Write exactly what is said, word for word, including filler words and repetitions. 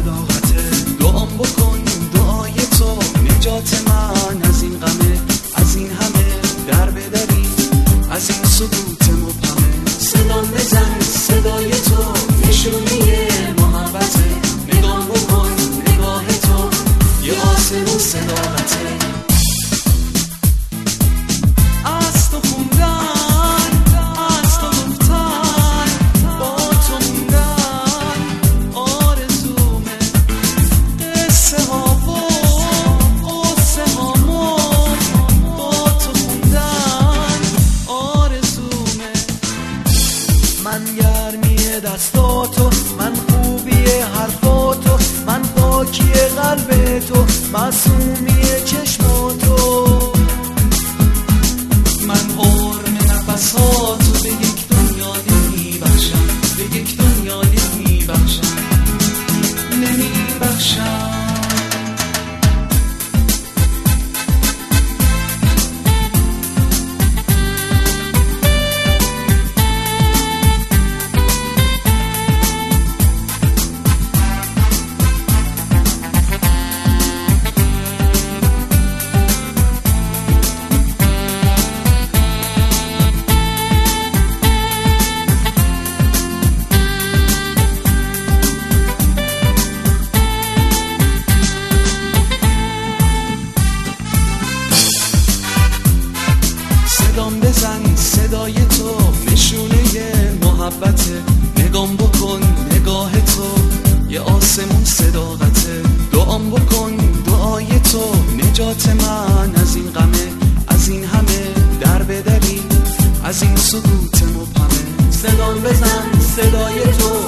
صداقته. دعام بکن دعای تو نجات من از این غمه، از این همه در بدری، از این سکوت مبهمه. صدام بزن صدای تو نشونی محبته. نگام بکن نگاه تو یه آسمون صداقته. از تو خوندن، از تو گفتن، با تو موندن آرزومه. قصه ها و قصه هامون با تو خوندن آرزومه. من گرمی دستاتو، من خوبی حرفاتو، من پاکی قلب تو، معصومی چشماتو. من حرم نفساتو به یک دنیا نمیبخشم، به یک دنیا نمیبخشم، نمیبخشم. صدام بزن صدای تو نشونه محبته. نگام بکن نگاه تو یه آسمون صداقته. دعام بکن دعای تو نجات من از این غمه، از این همه در بدری، از این سکوت مبهمه. صدام بزن صدای تو